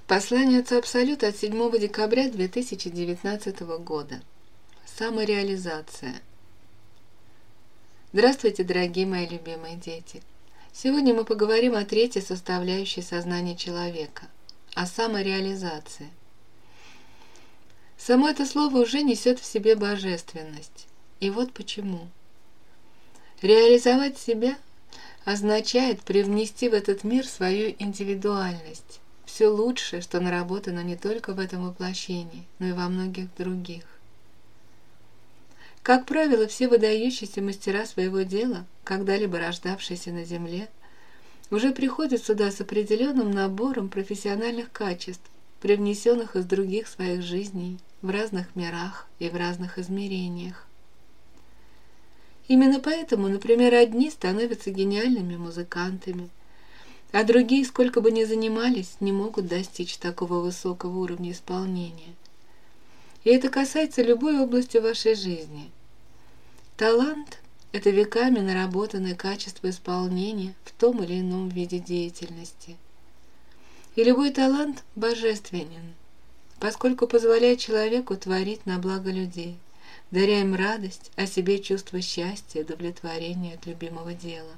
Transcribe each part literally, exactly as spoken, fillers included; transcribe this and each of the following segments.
Послание Отца Абсолюта от седьмого декабря две тысячи девятнадцатого года. Самореализация. Здравствуйте, дорогие мои любимые дети! Сегодня мы поговорим о третьей составляющей сознания человека – о самореализации. Само это слово уже несет в себе божественность. И вот почему. Реализовать себя означает привнести в этот мир свою индивидуальность, все лучшее, что наработано не только в этом воплощении, но и во многих других. Как правило, все выдающиеся мастера своего дела, когда-либо рождавшиеся на Земле, уже приходят сюда с определенным набором профессиональных качеств, привнесенных из других своих жизней, в разных мирах и в разных измерениях. Именно поэтому, например, одни становятся гениальными музыкантами, а другие, сколько бы ни занимались, не могут достичь такого высокого уровня исполнения. И это касается любой области вашей жизни. Талант – это веками наработанное качество исполнения в том или ином виде деятельности. И любой талант божественен, поскольку позволяет человеку творить на благо людей, даря им радость, а себе чувство счастья и удовлетворения от любимого дела.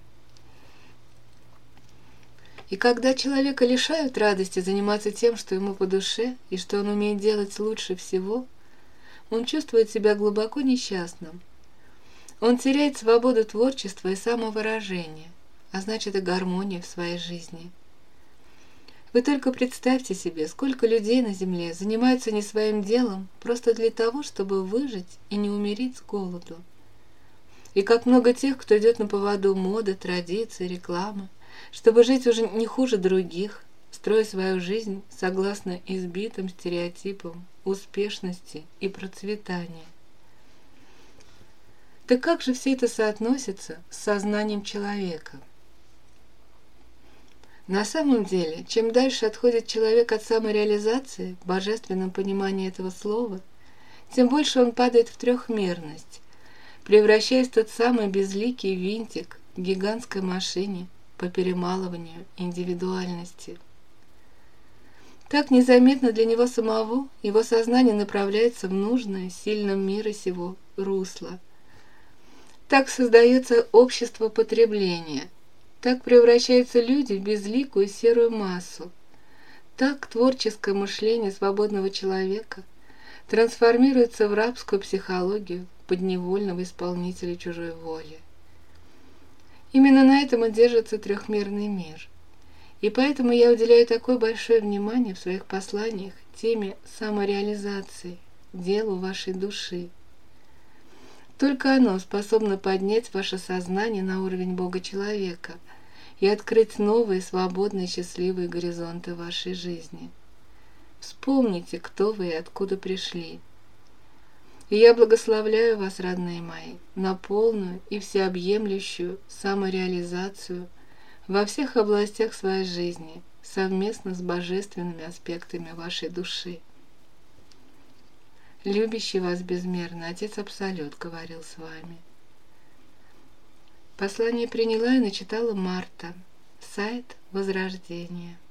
И когда человека лишают радости заниматься тем, что ему по душе и что он умеет делать лучше всего, он чувствует себя глубоко несчастным. Он теряет свободу творчества и самовыражения, а значит и гармонию в своей жизни. Вы только представьте себе, сколько людей на земле занимаются не своим делом просто для того, чтобы выжить и не умереть с голоду. И как много тех, кто идет на поводу моды, традиций, рекламы, чтобы жить уже не хуже других, строя свою жизнь согласно избитым стереотипам успешности и процветания. Так как же все это соотносится с сознанием человека? На самом деле, чем дальше отходит человек от самореализации, в божественном понимании этого слова, тем больше он падает в трехмерность, превращаясь в тот самый безликий винтик в гигантской машине по перемалыванию индивидуальности. Так незаметно для него самого его сознание направляется в нужное, сильном мире сего русло. Так создается общество потребления. Так превращаются люди в безликую серую массу. Так творческое мышление свободного человека трансформируется в рабскую психологию подневольного исполнителя чужой воли. Именно на этом и держится трехмерный мир. И поэтому я уделяю такое большое внимание в своих посланиях теме самореализации, делу вашей души. Только оно способно поднять ваше сознание на уровень Бога-человека и открыть новые, свободные, счастливые горизонты вашей жизни. Вспомните, кто вы и откуда пришли. И я благословляю вас, родные мои, на полную и всеобъемлющую самореализацию во всех областях своей жизни, совместно с божественными аспектами вашей души. Любящий вас безмерно Отец Абсолют говорил с вами. Послание приняла и начитала Марта. Сайт Возрождения.